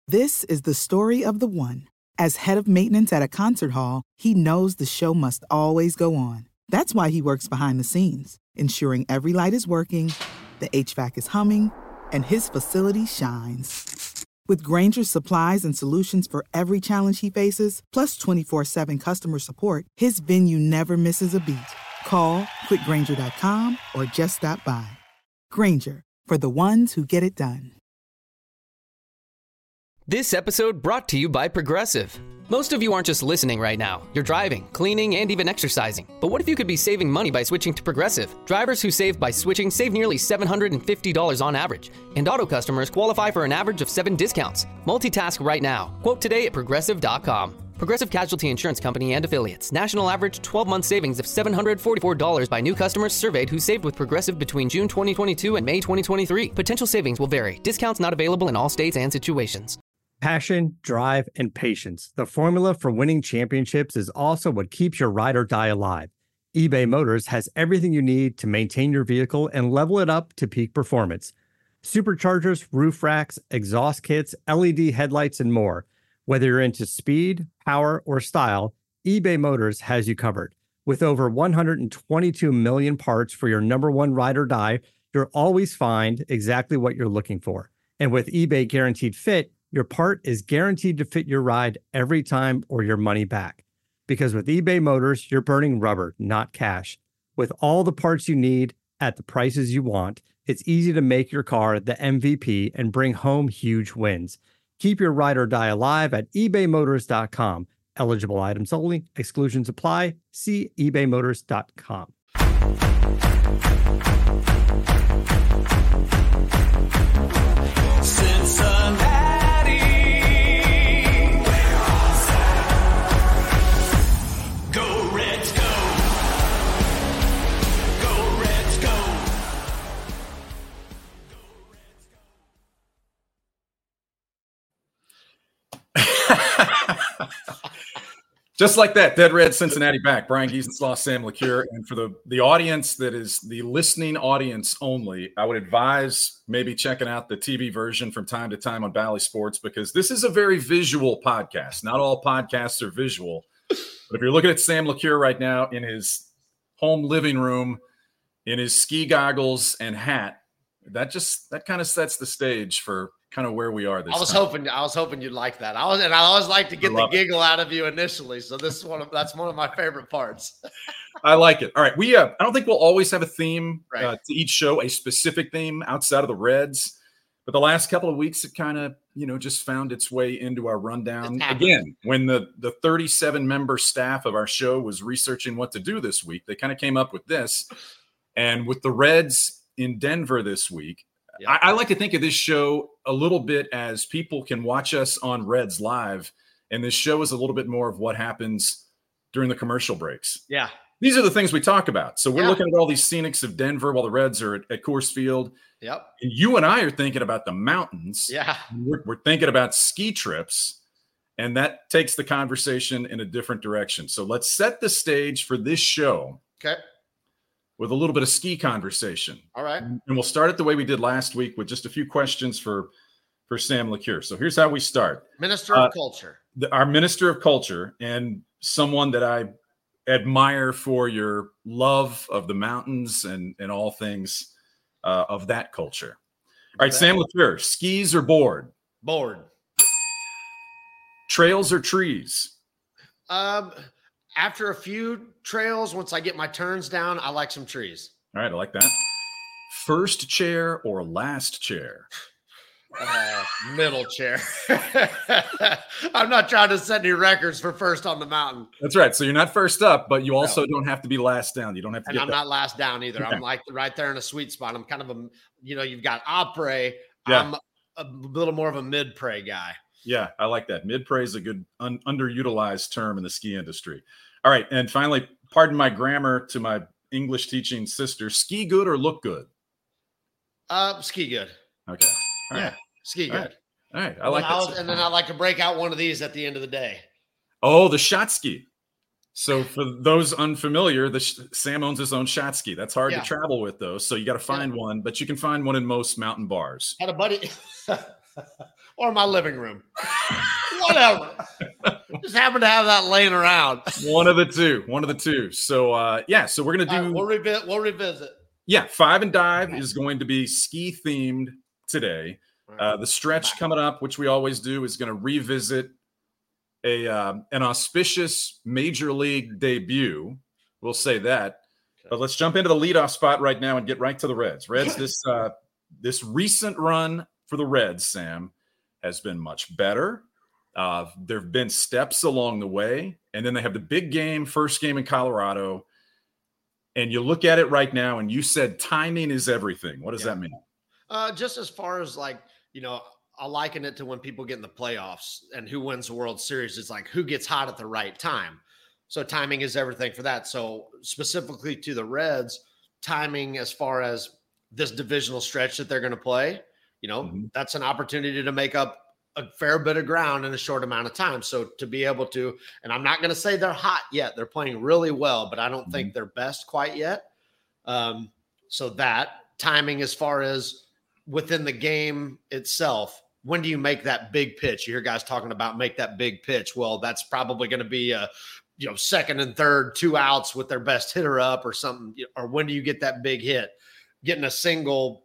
This is the story of the one. As head of maintenance at a concert hall, he knows the show must always go on. That's why he works behind the scenes, ensuring every light is working, the HVAC is humming, and his facility shines. With Grainger's supplies and solutions for every challenge he faces, plus 24/7 customer support, his venue never misses a beat. Call quickgrainger.com or just stop by. Grainger, for the ones who get it done. This episode brought to you by Progressive. Most of you aren't just listening right now. You're driving, cleaning, and even exercising. But what if you could be saving money by switching to Progressive? Drivers who save by switching save nearly $750 on average. And auto customers qualify for an average of 7 discounts. Multitask right now. Quote today at Progressive.com. Progressive Casualty Insurance Company and Affiliates. National average 12-month savings of $744 by new customers surveyed who saved with Progressive between June 2022 and May 2023. Potential savings will vary. Discounts not available in all states and situations. Passion, drive, and patience. The formula for winning championships is also what keeps your ride or die alive. eBay Motors has everything you need to maintain your vehicle and level it up to peak performance. Superchargers, roof racks, exhaust kits, LED headlights, and more. Whether you're into speed, power, or style, eBay Motors has you covered. With over 122 million parts for your number one ride or die, you'll always find exactly what you're looking for. And with eBay Guaranteed Fit, your part is guaranteed to fit your ride every time or your money back. Because with eBay Motors, you're burning rubber, not cash. With all the parts you need at the prices you want, it's easy to make your car the MVP and bring home huge wins. Keep your ride or die alive at ebaymotors.com. Eligible items only. Exclusions apply. See ebaymotors.com. Just like that, Dead Red Cincinnati back. Brian Giesenslaw, Sam LeCure. And for the audience that is the listening audience only, I would advise maybe checking out the TV version from time to time on Bally Sports, because this is a very visual podcast. Not all podcasts are visual. But if you're looking at Sam LeCure right now in his home living room, in his ski goggles and hat, that kind of sets the stage for kind of where we are this time. I was hoping you'd like that. I always like to get the giggle out of you initially. So that's one of my favorite parts. I like it. All right. I don't think we'll always have a theme to each show, a specific theme outside of the Reds. But the last couple of weeks, it kind of, just found its way into our rundown. Again, when the 37-member staff of our show was researching what to do this week, they kind of came up with this. And with the Reds in Denver this week, I like to think of this show a little bit as people can watch us on Reds Live, and this show is a little bit more of what happens during the commercial breaks. Yeah. These are the things we talk about. So we're looking at all these scenics of Denver while the Reds are at Coors Field. Yep. And you and I are thinking about the mountains. Yeah. We're thinking about ski trips, and that takes the conversation in a different direction. So let's set the stage for this show. Okay. With a little bit of ski conversation. All right. And we'll start it the way we did last week with just a few questions for Sam LeCure. So here's how we start. Minister of Culture. Our Minister of Culture, and someone that I admire for your love of the mountains and all things of that culture. All right, Sam LeCure, skis or board? Board. Trails or trees? After a few trails, once I get my turns down, I like some trees. All right, I like that. First chair or last chair? Middle chair. I'm not trying to set any records for first on the mountain. That's right. So you're not first up, but you also don't have to be last down. You don't have to. And I'm not last down either. I'm like right there in a sweet spot. I'm kind of you've got après. Yeah. I'm a little more of a mid-pre guy. Yeah, I like that. Mid-pre is a good underutilized term in the ski industry. All right, and finally, pardon my grammar to my English teaching sister, ski good or look good? Ski good. Okay. All right. Ski good. All right. I like that. And then I like to break out one of these at the end of the day. Oh, the shot ski. So for those unfamiliar, Sam owns his own shot ski. That's hard to travel with those. So you got to find one, but you can find one in most mountain bars. Had a buddy. or my living room. Whatever. Just happen to have that laying around. One of the two. So, so we're going to do. We'll revisit. Yeah, 5 and Dive is going to be ski themed today. The stretch coming up, which we always do, is going to revisit an auspicious major league debut. We'll say that. But let's jump into the leadoff spot right now and get right to the Reds. Reds, this recent run for the Reds, Sam, has been much better. There have been steps along the way, and then they have the big game, first game in Colorado. And you look at it right now, and you said timing is everything. What does that mean? Just as far as I liken it to when people get in the playoffs and who wins the World Series. It's like who gets hot at the right time. So timing is everything for that. So specifically to the Reds, timing as far as this divisional stretch that they're going to play, that's an opportunity to make up a fair bit of ground in a short amount of time. So to be able to, and I'm not going to say they're hot yet. They're playing really well, but I don't think they're best quite yet. So that timing as far as within the game itself, when do you make that big pitch? You hear guys talking about make that big pitch. Well, that's probably going to be a, second and third, 2 outs with their best hitter up or something. Or when do you get that big hit? Getting a single,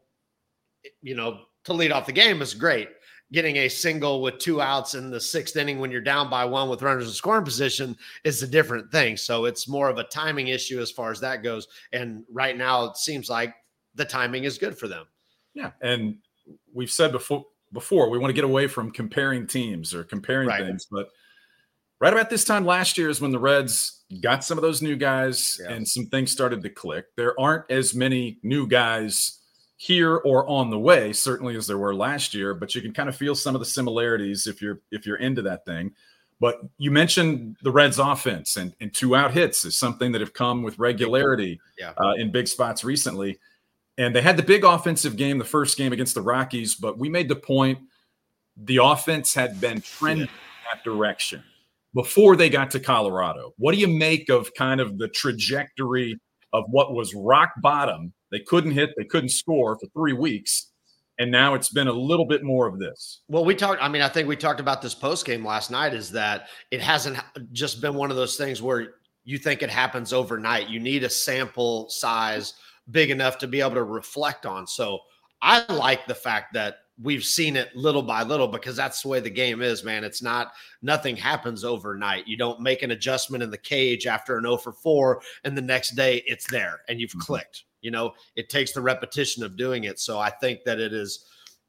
to lead off the game is great. Getting a single with 2 outs in the 6th inning when you're down by 1 with runners in scoring position is a different thing. So it's more of a timing issue as far as that goes. And right now it seems like the timing is good for them. Yeah. And we've said before we want to get away from comparing teams or comparing things, but right about this time last year is when the Reds got some of those new guys and some things started to click. There aren't as many new guys here or on the way, certainly as there were last year, but you can kind of feel some of the similarities if you're into that thing. But you mentioned the Reds offense and 2-out hits is something that have come with regularity in big spots recently. And they had the big offensive game, the first game against the Rockies, but we made the point the offense had been trending in that direction before they got to Colorado. What do you make of kind of the trajectory of what was rock bottom? They couldn't hit, they couldn't score for 3 weeks. And now it's been a little bit more of this. Well, I think we talked about this post game last night, is that it hasn't just been one of those things where you think it happens overnight. You need a sample size big enough to be able to reflect on. So I like the fact that we've seen it little by little, because that's the way the game is, man. It's nothing happens overnight. You don't make an adjustment in the cage after an 0 for 4 and the next day it's there and you've clicked. It takes the repetition of doing it. So I think that it's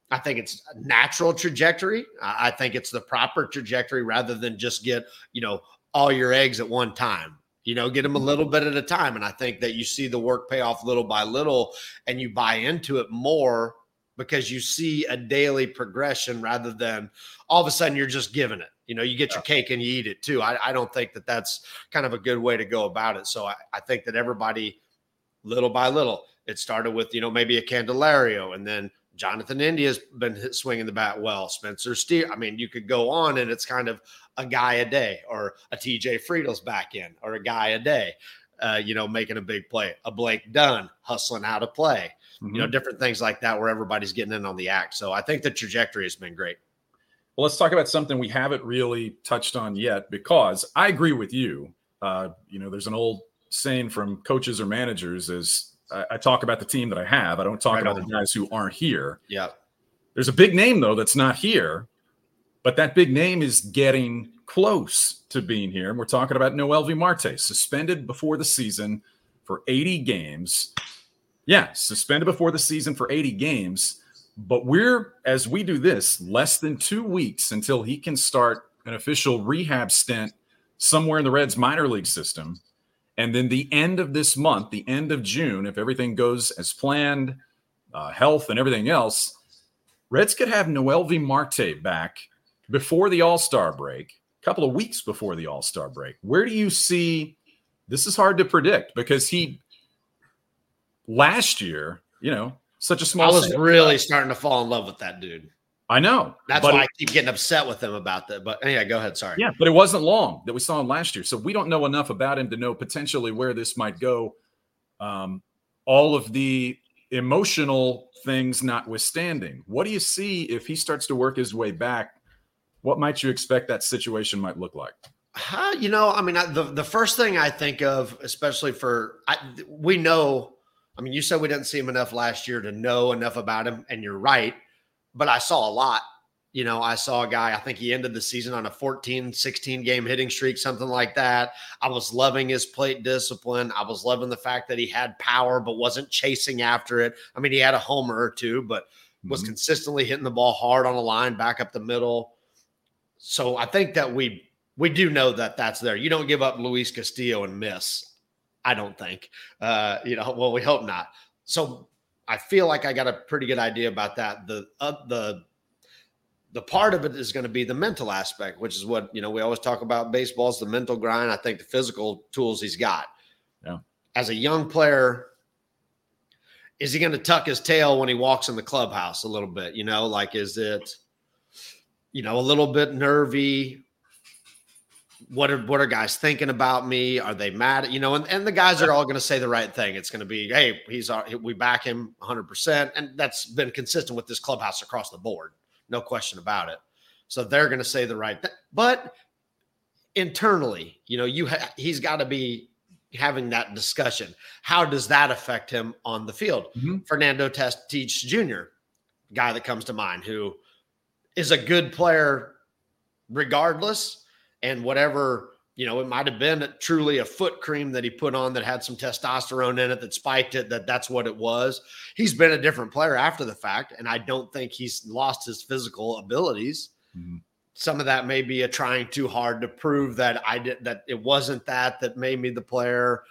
a natural trajectory. I think it's the proper trajectory rather than just get, all your eggs at one time. Get them a little bit at a time. And I think that you see the work pay off little by little and you buy into it more because you see a daily progression rather than all of a sudden you're just giving it. You get your cake and you eat it too. I don't think that that's kind of a good way to go about it. So I think that everybody, little by little, it started with, maybe a Candelario, and then Jonathan India's been swinging the bat well. Spencer Steer. I mean, you could go on, and it's kind of a guy a day, or a TJ Friedel's back in, or a guy a day, making a big play. A Blake Dunn hustling out of play. Different things like that where everybody's getting in on the act. So I think the trajectory has been great. Well, let's talk about something we haven't really touched on yet, because I agree with you. There's an old saying from coaches or managers is I talk about the team that I have. I don't talk about the guys who aren't here. Yeah. There's a big name, though, that's not here, but that big name is getting close to being here. And we're talking about Noelvi Marte, suspended before the season for 80 games. Yeah, suspended before the season for 80 games. But as we do this, less than 2 weeks until he can start an official rehab stint somewhere in the Reds minor league system. And then the end of this month, the end of June, if everything goes as planned, health and everything else, Reds could have Noelvi Marte back before the All-Star break, a couple of weeks before the All-Star break. Where do you see – this is hard to predict because last year, such a small – I was really starting to fall in love with that dude. I know. That's why I keep getting upset with him about that. But yeah, go ahead. Sorry. Yeah, but it wasn't long that we saw him last year. So we don't know enough about him to know potentially where this might go. All of the emotional things notwithstanding, what do you see if he starts to work his way back? What might you expect that situation might look like? The first thing I think of, especially we know, you said we didn't see him enough last year to know enough about him, and you're right, but I saw a lot. I saw a guy, I think he ended the season on a 14, 16 game hitting streak, something like that. I was loving his plate discipline. I was loving the fact that he had power, but wasn't chasing after it. He had a homer or two, but was consistently hitting the ball hard on the line, back up the middle. So I think that we do know that that's there. You don't give up Luis Castillo and miss, I don't think. We hope not. So I feel like I got a pretty good idea about that. The part of it is going to be the mental aspect, which is what, we always talk about baseball is the mental grind. I think the physical tools he's got. Yeah. As a young player, is he going to tuck his tail when he walks in the clubhouse a little bit? Is it, a little bit nervy? What are guys thinking about me? Are they mad? And the guys are all going to say the right thing. It's going to be, hey, we back him 100%. And that's been consistent with this clubhouse across the board. No question about it. So they're going to say the right thing. But internally, he's got to be having that discussion. How does that affect him on the field? Fernando Tatis Jr., guy that comes to mind, who is a good player regardless. And whatever, it might have been truly a foot cream that he put on that had some testosterone in it that spiked it, that's what it was. He's been a different player after the fact, and I don't think he's lost his physical abilities. Some of that may be a trying too hard to prove that that it wasn't that made me the player.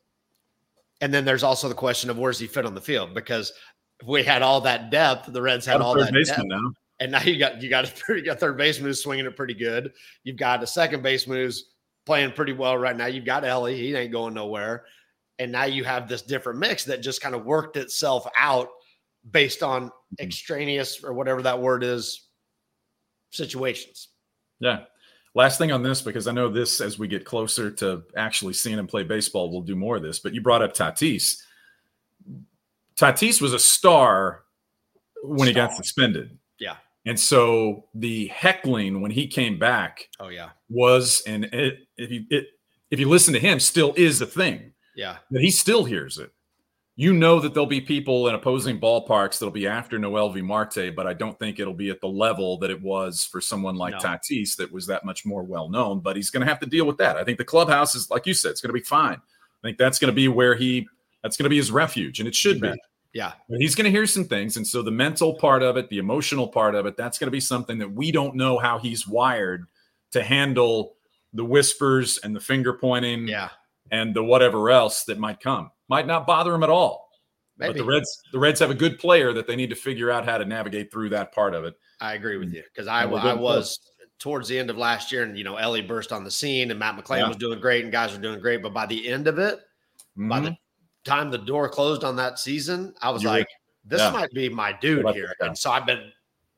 And then there's also the question of where's he fit on the field, because if we had all that depth, the Reds had all that depth. Now. And now you got a third baseman who's swinging it pretty good. You've got a second baseman who's playing pretty well right now. You've got Ellie. He ain't going nowhere. And now you have this different mix that just kind of worked itself out based on extraneous, or whatever that word is, situations. Yeah. Last thing on this, because I know this, as we get closer to actually seeing him play baseball, we'll do more of this. But you brought up Tatis. Tatis was a star when he got suspended. Yeah. And so the heckling when he came back, was, and if you listen to him, still is a thing. Yeah, that he still hears it. That there'll be people in opposing ballparks that'll be after Noelvi Marte, but I don't think it'll be at the level that it was for someone like Tatis that was that much more well known. But he's going to have to deal with that. I think the clubhouse is, like you said, it's going to be fine. I think that's going to be that's going to be his refuge, and it should be. Yeah. But he's going to hear some things. And so the mental part of it, the emotional part of it, that's going to be something that we don't know how he's wired to handle the whispers and the finger pointing and the whatever else that might come. Might not bother him at all. Maybe. But the Reds have a good player that they need to figure out how to navigate through that part of it. I agree with you, because I was towards the end of last year, and, Ellie burst on the scene, and Matt McClain was doing great, and guys were doing great. But by the end of it, by the time the door closed on that season, I was this might be my dude here. And so I've been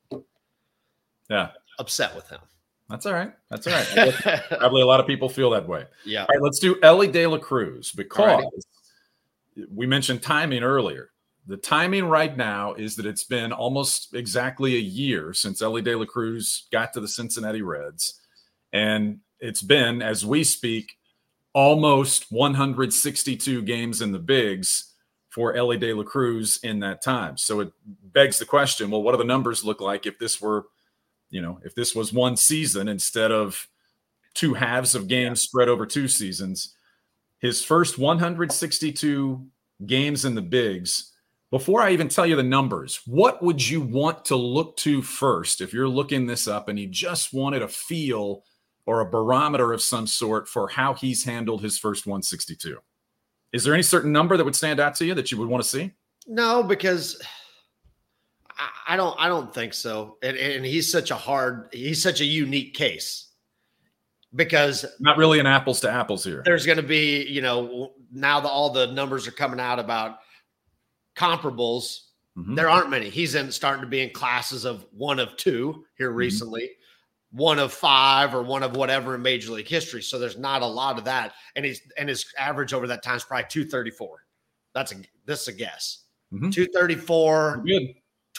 upset with him. That's all right. Probably a lot of people feel that way. Yeah. All right, let's do Elly De La Cruz, because we mentioned timing earlier. The timing right now is that it's been almost exactly a year since Elly De La Cruz got to the Cincinnati Reds. And it's been, as we speak, almost 162 games in the bigs for Elly De La Cruz in that time. So it begs the question, well, what do the numbers look like if this were, if this was one season instead of two halves of games spread over two seasons? His first 162 games in the bigs. Before I even tell you the numbers, what would you want to look to first if you're looking this up and you just wanted a feel or a barometer of some sort for how he's handled his first 162? Is there any certain number that would stand out to you that you would want to see? No, because I don't think so. And he's such a unique case, because not really an apples to apples here. There's going to be, now that all the numbers are coming out about comparables, there aren't many. He's starting to be in classes of one of two here recently. One of five or one of whatever in Major League history. So there's not a lot of that. And his average over that time is probably 234. This is a guess. 234, good.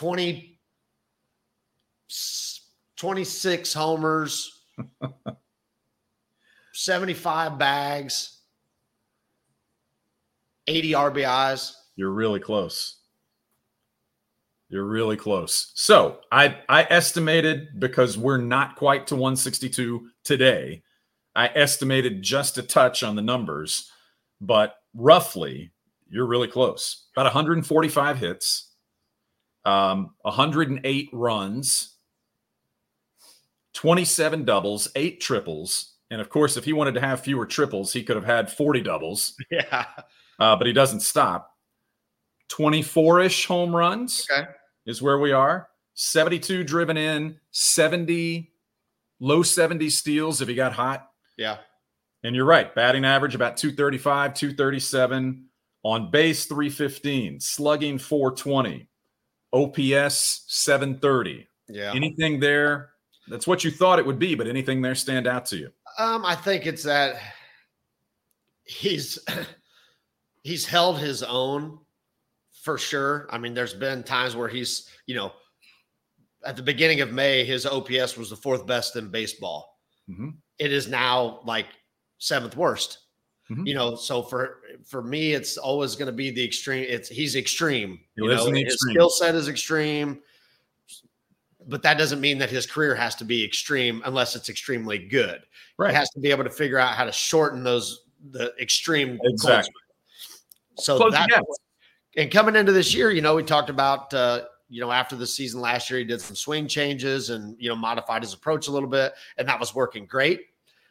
26 homers, 75 bags, 80 RBIs. You're really close. You're really close. So I estimated, because we're not quite to 162 today, I estimated just a touch on the numbers, but roughly you're really close. About 145 hits, 108 runs, 27 doubles, 8 triples. And of course, if he wanted to have fewer triples, he could have had 40 doubles. Yeah. But he doesn't stop. 24-ish home runs is where we are. 72 driven in, 70, low 70 steals if he got hot. Yeah. And you're right. Batting average about 235, 237. On base, 315. Slugging, 420. OPS, 730. Yeah. Anything there? That's what you thought it would be, but anything there stand out to you? I think it's that he's held his own for sure. I mean, there's been times where he's, at the beginning of May, his OPS was the 4th best in baseball. Mm-hmm. It is now like 7th worst. Mm-hmm. So for me, it's always going to be the extreme. He's extreme. His skill set is extreme, but that doesn't mean that his career has to be extreme unless it's extremely good. Right. He has to be able to figure out how to shorten the extreme. Exactly. So and coming into this year, we talked about, after the season last year, he did some swing changes and, modified his approach a little bit, and that was working great.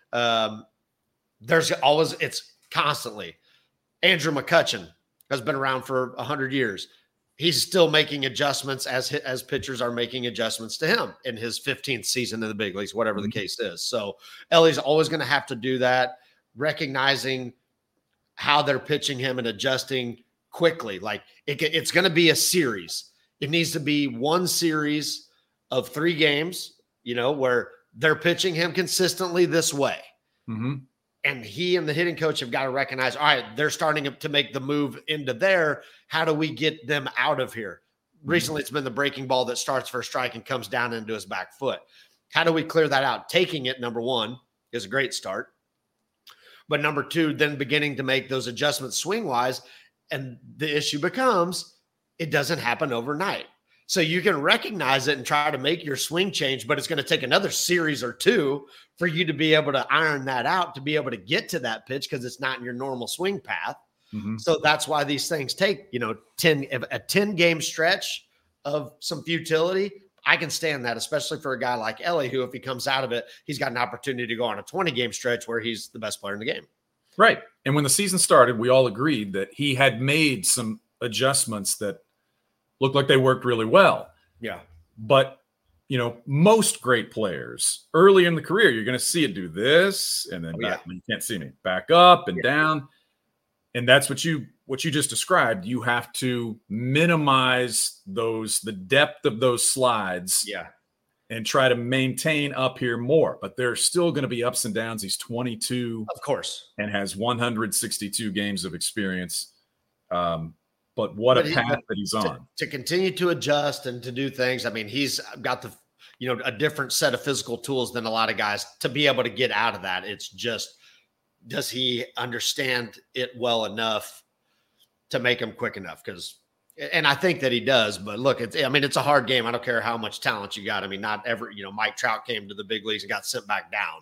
It's constantly. Andrew McCutchen has been around for 100 years. He's still making adjustments as pitchers are making adjustments to him in his 15th season in the big leagues, whatever the case is. So Ellie's always going to have to do that, recognizing how they're pitching him and adjusting quickly. Like it's going to be a series. It needs to be one series of 3 games, where they're pitching him consistently this way. Mm-hmm. And he and the hitting coach have got to recognize, all right, they're starting to make the move into there. How do we get them out of here? Recently, it's been the breaking ball that starts for a strike and comes down into his back foot. How do we clear that out? Taking it, number 1, is a great start. But number 2, then beginning to make those adjustments swing-wise. And the issue becomes it doesn't happen overnight. So you can recognize it and try to make your swing change, but it's going to take another series or 2 for you to be able to iron that out, to be able to get to that pitch because it's not in your normal swing path. Mm-hmm. So that's why these things take, a 10-game stretch of some futility. I can stand that, especially for a guy like Ellie, who, if he comes out of it, he's got an opportunity to go on a 20-game stretch where he's the best player in the game. Right. And when the season started, we all agreed that he had made some adjustments that looked like they worked really well. Yeah. But, most great players early in the career, you're going to see it do this and then back. You can't see me. Back up and down. And that's what you just described. You have to minimize the depth of those slides. Yeah. And try to maintain up here more. But there's still going to be ups and downs. He's 22. Of course. And has 162 games of experience. But what a path that he's on. To continue to adjust and to do things. I mean, he's got a different set of physical tools than a lot of guys to be able to get out of that. It's just, does he understand it well enough to make him quick enough? And I think that he does, but look, it's a hard game. I don't care how much talent you got. I mean, not ever, Mike Trout came to the big leagues and got sent back down,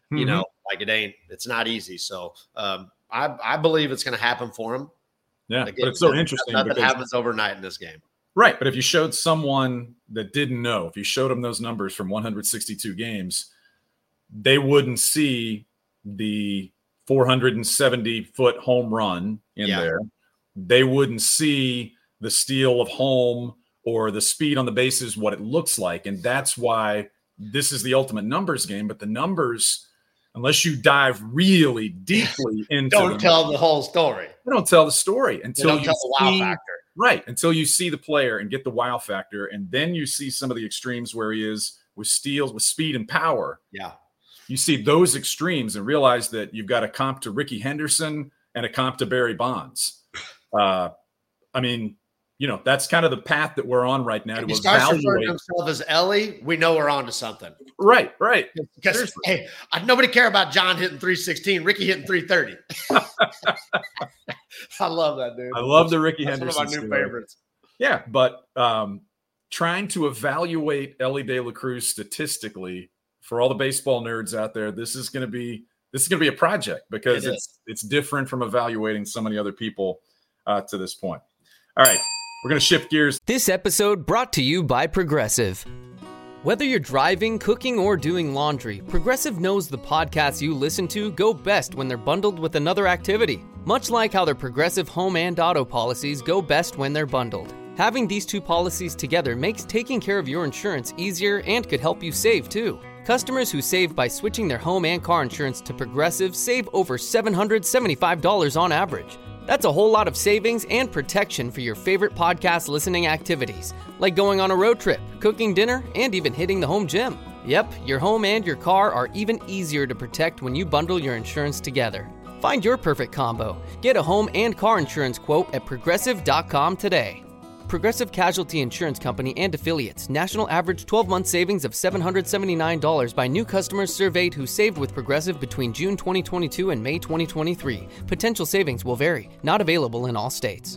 it's not easy. So I believe it's going to happen for him. Yeah. But it's so interesting. Nothing happens overnight in this game. Right. But if you showed someone that didn't know, if you showed them those numbers from 162 games, they wouldn't see the 470-foot home run in there. They wouldn't see the steal of home or the speed on the bases, what it looks like. And that's why this is the ultimate numbers game. But the numbers, unless you dive really deeply into don't tell the whole story. They don't tell the story until you tell the wow factor. Right. Until you see the player and get the wow factor. And then you see some of the extremes where he is with steals, with speed and power. Yeah. You see those extremes and realize that you've got a comp to Ricky Henderson and a comp to Barry Bonds. that's kind of the path that we're on right now. If he starts referring to himself as Ellie, we know we're on to something. Right. Because hey, nobody care about John hitting 316, Ricky hitting 330. I love that, dude. I love the Ricky That's Henderson. One of my new favorites. Yeah, but trying to evaluate Elly De La Cruz statistically for all the baseball nerds out there, this is going to be a project because it's different from evaluating so many other people to this point. All right, we're going to shift gears. This episode brought to you by Progressive. Whether you're driving, cooking, or doing laundry, Progressive knows the podcasts you listen to go best when they're bundled with another activity. Much like how their Progressive home and auto policies go best when they're bundled. Having these two policies together makes taking care of your insurance easier and could help you save too. Customers who save by switching their home and car insurance to Progressive save over $775 on average. That's a whole lot of savings and protection for your favorite podcast listening activities, like going on a road trip, cooking dinner, and even hitting the home gym. Yep, your home and your car are even easier to protect when you bundle your insurance together. Find your perfect combo. Get a home and car insurance quote at Progressive.com today. Progressive Casualty Insurance Company and Affiliates. National average 12-month savings of $779 by new customers surveyed who saved with Progressive between June 2022 and May 2023. Potential savings will vary. Not available in all states.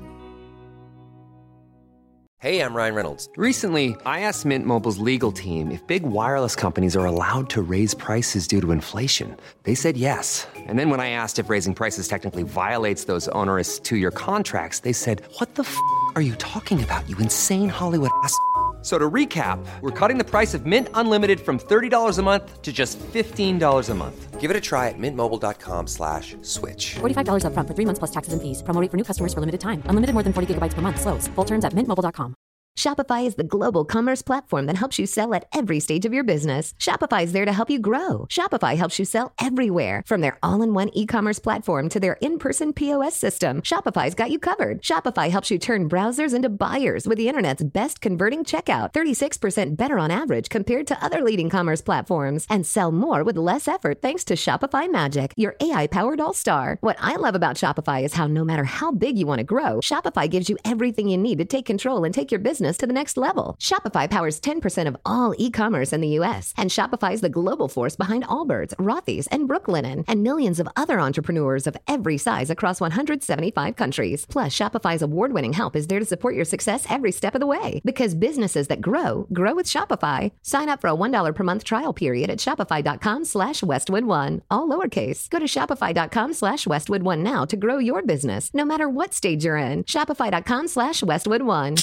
Hey, I'm Ryan Reynolds. Recently, I asked Mint Mobile's legal team if big wireless companies are allowed to raise prices due to inflation. They said yes. And then when I asked if raising prices technically violates those onerous two-year contracts, they said, "What the f*** are you talking about, you insane Hollywood ass?" So to recap, we're cutting the price of Mint Unlimited from $30 a month to just $15 a month. Give it a try at mintmobile.com/switch. $45 up front for 3 months plus taxes and fees. Promo rate for new customers for limited time. Unlimited more than 40 gigabytes per month. Slows full terms at mintmobile.com. Shopify is the global commerce platform that helps you sell at every stage of your business. Shopify is there to help you grow. Shopify helps you sell everywhere, from their all-in-one e-commerce platform to their in-person POS system. Shopify's got you covered. Shopify helps you turn browsers into buyers with the internet's best converting checkout, 36% better on average compared to other leading commerce platforms, and sell more with less effort thanks to Shopify Magic, your AI-powered all-star. What I love about Shopify is how no matter how big you want to grow, Shopify gives you everything you need to take control and take your business to the next level. Shopify powers 10% of all e-commerce in the U.S., and Shopify is the global force behind Allbirds, Rothy's, and Brooklinen, and millions of other entrepreneurs of every size across 175 countries. Plus, Shopify's award-winning help is there to support your success every step of the way. Because businesses that grow with Shopify. Sign up for a $1 per month trial period at shopify.com/Westwood1, all lowercase. Go to shopify.com/Westwood1 now to grow your business, no matter what stage you're in. Shopify.com/Westwood1.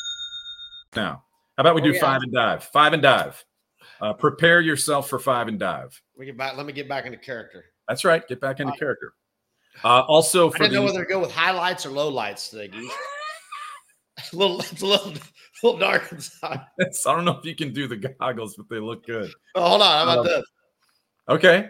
Now, how about we do 5 and dive? 5 and dive. Prepare yourself for 5 and dive. Let me get back into character. That's right. Get back into character. Also, I didn't know whether to go with highlights or lowlights today, Geese. It's a little dark inside. I don't know if you can do the goggles, but they look good. Oh, hold on. How about this? Okay.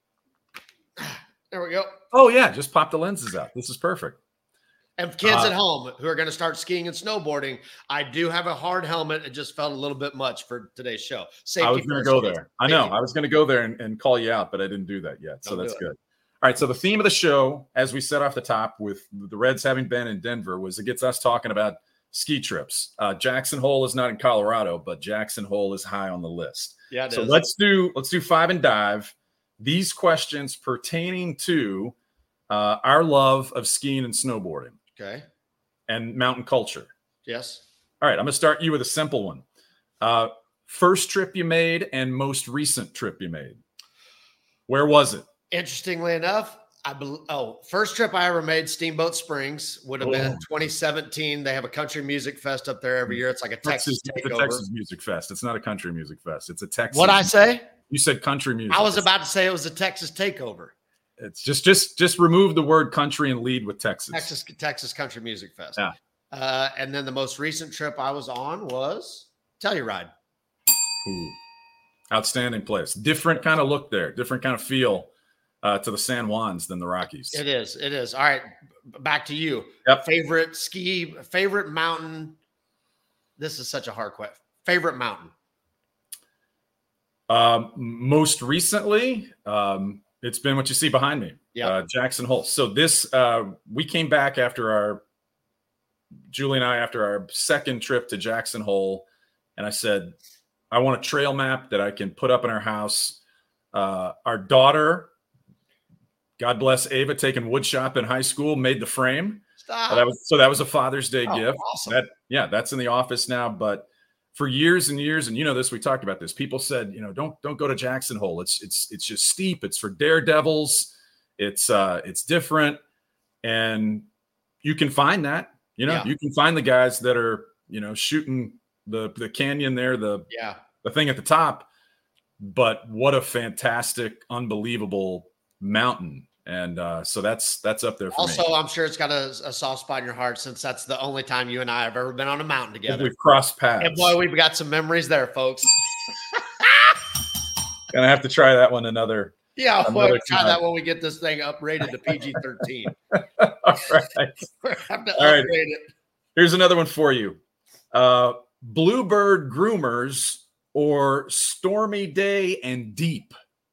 There we go. Oh, yeah. Just pop the lenses out. This is perfect. And kids at home who are going to start skiing and snowboarding, I do have a hard helmet. It just felt a little bit much for today's show. I was going to go there. I know. I was going to go there and call you out, but I didn't do that yet. So that's good. All right. So the theme of the show, as we said off the top, with the Reds having been in Denver, was it gets us talking about ski trips. Jackson Hole is not in Colorado, but Jackson Hole is high on the list. Yeah. So let's do 5 and dive. These questions pertaining to our love of skiing and snowboarding. Okay. And mountain culture. Yes. All right. I'm going to start you with a simple one. First trip you made and most recent trip you made. Where was it? Interestingly enough, first trip I ever made, Steamboat Springs, would have been 2017. They have a country music fest up there every year. It's like a Texas takeover. It's a Texas music fest. It's not a country music fest. It's a Texas. What'd I say? You said country music. I was about to say it was a Texas takeover. It's just remove the word country and lead with Texas. Texas Country Music Fest. Yeah. And then the most recent trip I was on was Telluride. Ooh. Outstanding place. Different kind of look there. Different kind of feel to the San Juans than the Rockies. It is. All right. Back to you. Yep. Favorite mountain. This is such a hard question. Favorite mountain. Most recently, it's been what you see behind me, Jackson Hole. So this, we came back after our Julie and I, after our second trip to Jackson Hole, and I said, I want a trail map that I can put up in our house. Our daughter, God bless Ava, taking wood shop in high school, made the frame. That was a Father's Day gift. Awesome. That's in the office now. But for years and years, and this, we talked about this. People said, don't go to Jackson Hole. It's just steep. It's for daredevils. It's different, and you can find that. You can find the guys that are shooting the canyon there, the thing at the top. But what a fantastic, unbelievable mountain. And so that's up there for me. Also, I'm sure it's got a soft spot in your heart, since that's the only time you and I have ever been on a mountain together. We've crossed paths. And boy, we've got some memories there, folks. Gonna have to try that one another. Yeah, we'll try that when we get this thing uprated to PG-13. All right. We'll have to upgrade it. Here's another one for you. Bluebird Groomers or Stormy Day and Deep?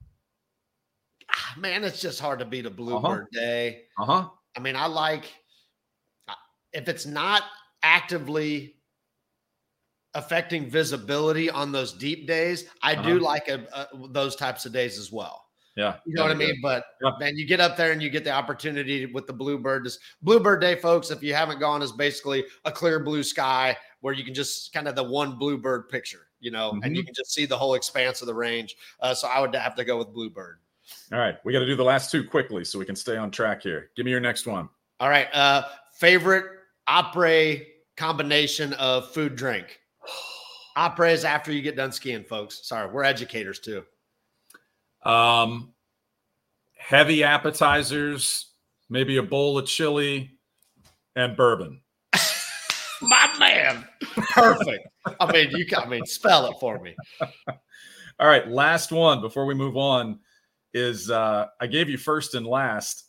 Man, it's just hard to beat a Bluebird Day. I mean, I like, if it's not actively affecting visibility on those deep days, I do like those types of days as well. Yeah. You know what I mean? But man, you get up there and you get the opportunity with the Bluebird. Bluebird Day, folks, if you haven't gone, is basically a clear blue sky where you can just kind of the one Bluebird picture, and you can just see the whole expanse of the range. So I would have to go with Bluebird. All right. We got to do the last two quickly so we can stay on track here. Give me your next one. All right. Favorite après combination of food drink? Après is after you get done skiing, folks. Sorry, we're educators too. Heavy appetizers, maybe a bowl of chili, and bourbon. My man, perfect. I mean, spell it for me. All right, last one before we move on is I gave you first and last.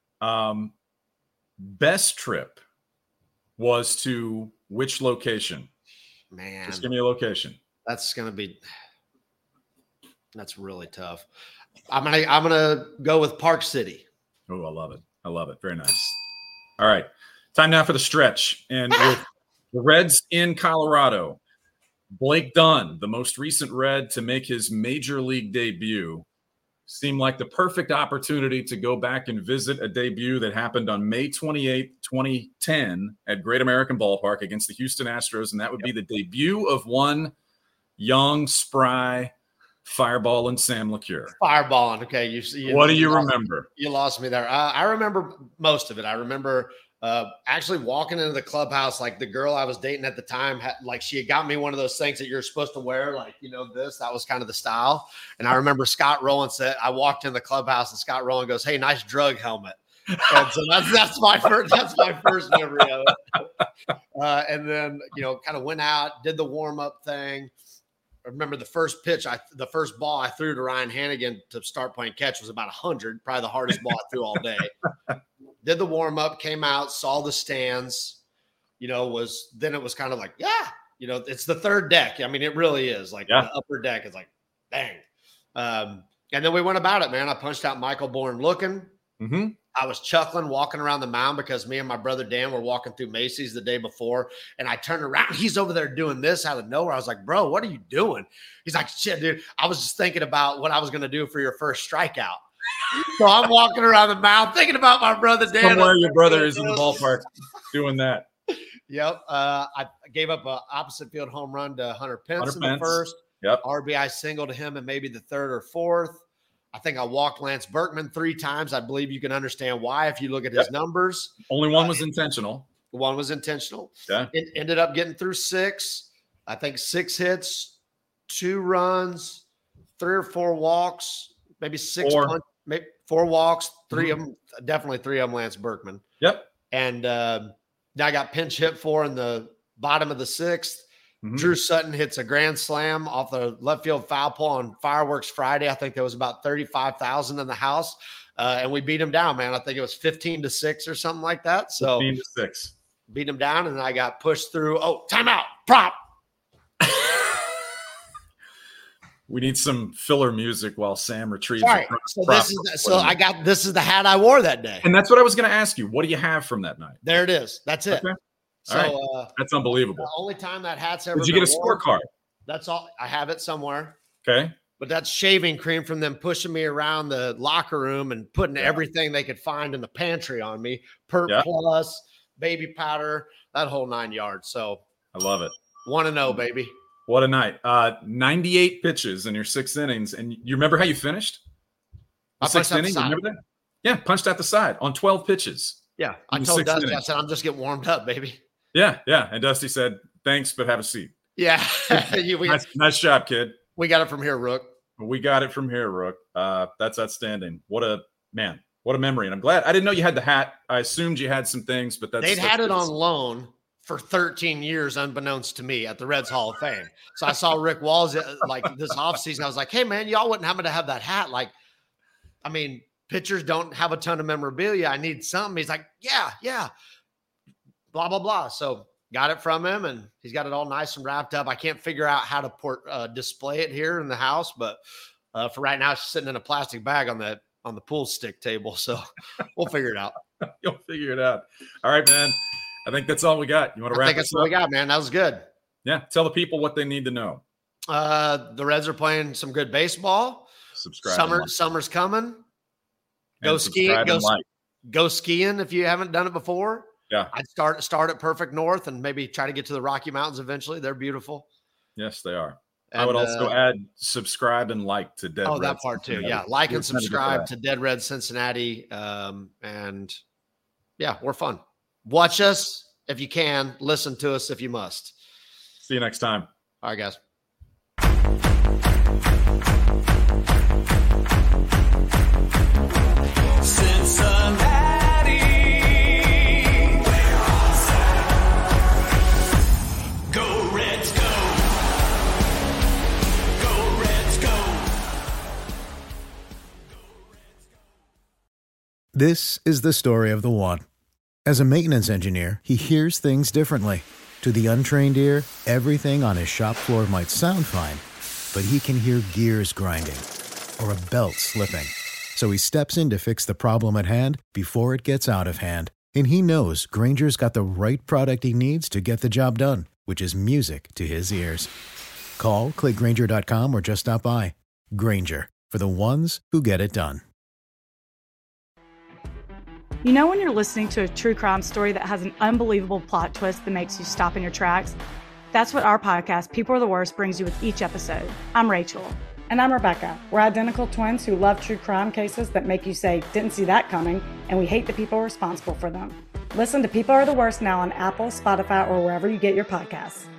Best trip was to which location? Man, just give me a location. That's really tough. I'm gonna go with Park City. Oh, I love it. I love it. Very nice. All right. Time now for the stretch. And with the Reds in Colorado, Blake Dunn, the most recent Red to make his major league debut, seemed like the perfect opportunity to go back and visit a debut that happened on May 28, 2010 at Great American Ballpark against the Houston Astros. And that would be the debut of one young, spry Fireball and Sam LeCure. Fireballing. Okay. What do you remember? You lost me there. I remember most of it. I remember actually walking into the clubhouse, like the girl I was dating at the time, she had got me one of those things that you're supposed to wear, that was kind of the style. And I remember Scott Rowland said, I walked in the clubhouse and Scott Rowland goes, "Hey, nice drug helmet." And so that's my first memory of it. And then, kind of went out, did the warm-up thing. I remember the first ball I threw to Ryan Hannigan to start playing catch was about 100, probably the hardest ball I threw all day. Did the warm up, came out, saw the stands, it was kind of like, it's the third deck. I mean, it really is the upper deck is like, dang. And then we went about it, man. I punched out Michael Bourne looking. Mm-hmm. I was chuckling, walking around the mound because me and my brother Dan were walking through Macy's the day before. And I turned around. He's over there doing this out of nowhere. I was like, "Bro, what are you doing?" He's like, "Shit, dude. I was just thinking about what I was going to do for your first strikeout." So I'm walking around the mound thinking about my brother Dan. Somewhere your brother is in the ballpark doing that. Yep. I gave up an opposite field home run to Hunter Pence in the first. Yep. RBI single to him in maybe the third or fourth. I think I walked Lance Berkman 3 times. I believe you can understand why if you look at his numbers. Only one was intentional. One was intentional. Yeah. It ended up getting through 6. I think 6 hits, 2 runs, 3 or 4 walks, maybe 4 walks, 3 of them, definitely 3 of them Lance Berkman. Yep. And I got pinch hit for in the bottom of the 6th. Mm-hmm. Drew Sutton hits a grand slam off the left field foul pole on Fireworks Friday. I think there was about 35,000 in the house, and we beat him down, man. I think it was 15-6 or something like that. So 15-6, beat him down, and I got pushed through. Oh, timeout, prop. We need some filler music while Sam retrieves. Right. So this is the hat I wore that day, and that's what I was going to ask you. What do you have from that night? There it is. That's it. Okay. So that's unbelievable. The only time that hat's ever Did you get a scorecard? That's all. I have it somewhere. Okay. But that's shaving cream from them pushing me around the locker room and putting everything they could find in the pantry on me. Perk Plus, baby powder, that whole 9 yards. So I love it. 1-0, baby. What a night. 98 pitches in your 6 innings. And you remember how you finished? I punched out the side. Remember that? Yeah, punched out the side on 12 pitches. Yeah. I told Dusty, I said, I'm just getting warmed up, baby. Yeah. And Dusty said, thanks, but have a seat. Yeah. nice job, kid. We got it from here, Rook. We got it from here, Rook. That's outstanding. What a memory. And I'm glad. I didn't know you had the hat. I assumed you had some things, but they'd had it on loan for 13 years, unbeknownst to me, at the Reds Hall of Fame. So I saw Rick Walls like this offseason. I was like, hey, man, y'all wouldn't happen to have that hat. Like, I mean, pitchers don't have a ton of memorabilia. I need something. He's like, yeah. Blah, blah, blah. So got it from him, and he's got it all nice and wrapped up. I can't figure out how to display it here in the house, but for right now, it's sitting in a plastic bag on the pool stick table. So we'll figure it out. You'll figure it out. All right, man. I think that's all we got. You want to wrap? I think that's all we got, man. That was good. Yeah. Tell the people what they need to know. The Reds are playing some good baseball. Subscribe. Summer's coming. Go skiing. Go skiing if you haven't done it before. Yeah. I'd start at Perfect North and maybe try to get to the Rocky Mountains eventually. They're beautiful. Yes, they are. And I would also add subscribe and like to Dead Red. That part too. Yeah. Like and subscribe to Dead Red Cincinnati. And yeah, we're fun. Watch us if you can. Listen to us if you must. See you next time. All right, guys. Cincinnati. Go Reds, go. Go Reds, go. This is the story of the one. As a maintenance engineer, he hears things differently. To the untrained ear, everything on his shop floor might sound fine, but he can hear gears grinding or a belt slipping. So he steps in to fix the problem at hand before it gets out of hand. And he knows Grainger's got the right product he needs to get the job done, which is music to his ears. Call, click Grainger.com, or just stop by. Grainger, for the ones who get it done. You know when you're listening to a true crime story that has an unbelievable plot twist that makes you stop in your tracks? That's what our podcast, People Are the Worst, brings you with each episode. I'm Rachel. And I'm Rebecca. We're identical twins who love true crime cases that make you say, didn't see that coming, and we hate the people responsible for them. Listen to People Are the Worst now on Apple, Spotify, or wherever you get your podcasts.